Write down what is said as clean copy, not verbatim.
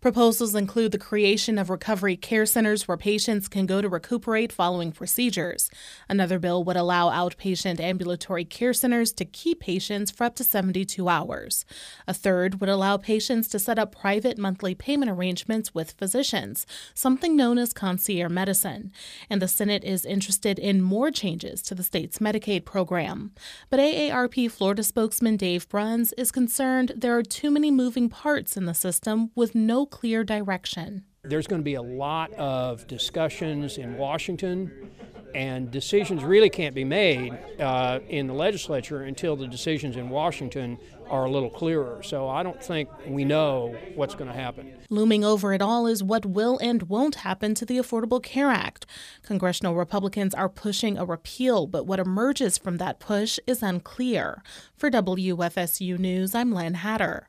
Proposals include the creation of recovery care centers where patients can go to recuperate following procedures. Another bill would allow outpatient ambulatory care centers to keep patients for up to 72 hours. A third would allow patients to set up private monthly payment arrangements with physicians, something known as concierge medicine. And the Senate is interested in more changes to the state's Medicaid program. But AARP Florida spokesman Dave Bruns is concerned there are too many moving parts in the system with no clear direction. There's going to be a lot of discussions in Washington, and decisions really can't be made in the legislature until the decisions in Washington are a little clearer. So I don't think we know what's going to happen. Looming over it all is what will and won't happen to the Affordable Care Act. Congressional Republicans are pushing a repeal, but what emerges from that push is unclear. For WFSU News, I'm Len Hatter.